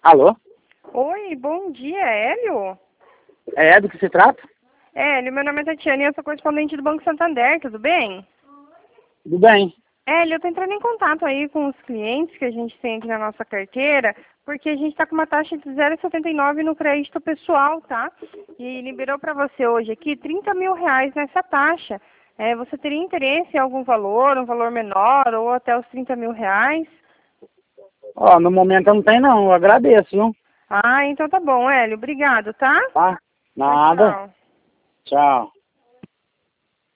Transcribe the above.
Alô? Oi, bom dia, Hélio? É do que se trata? Hélio, meu nome é Tatiana e eu sou correspondente do Banco Santander, tudo bem? Tudo bem. Hélio, eu tô entrando em contato aí com os clientes que a gente tem aqui na nossa carteira, porque a gente está com uma taxa de 0,79 no crédito pessoal, tá? E liberou para você hoje aqui R$ 30.000 nessa taxa. Você teria interesse em algum valor, um valor menor ou até os R$ 30.000? Ó, no momento eu não tenho não, eu agradeço, viu? Ah, então tá bom, Hélio. Obrigado, tá? Tá? Tchau, Nada. tchau. Tchau.